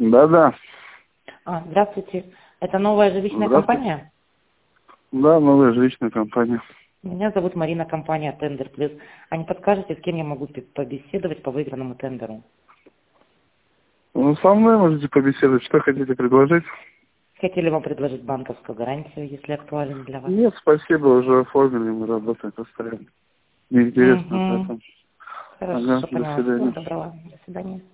Да-да. Здравствуйте. Это новая жилищная компания? Да, новая жилищная компания. Меня зовут Марина, компания Тендер Плюс. А не подскажете, с кем я могу побеседовать по выигранному тендеру? Ну, со мной можете побеседовать. Что хотите предложить? Хотели вам предложить банковскую гарантию, если актуален для вас. Нет, спасибо, уже оформили, мы работаем постоянно. Неинтересно Угу. это. Хорошо, Ага, до поняла. Всего свидания. доброго. До свидания.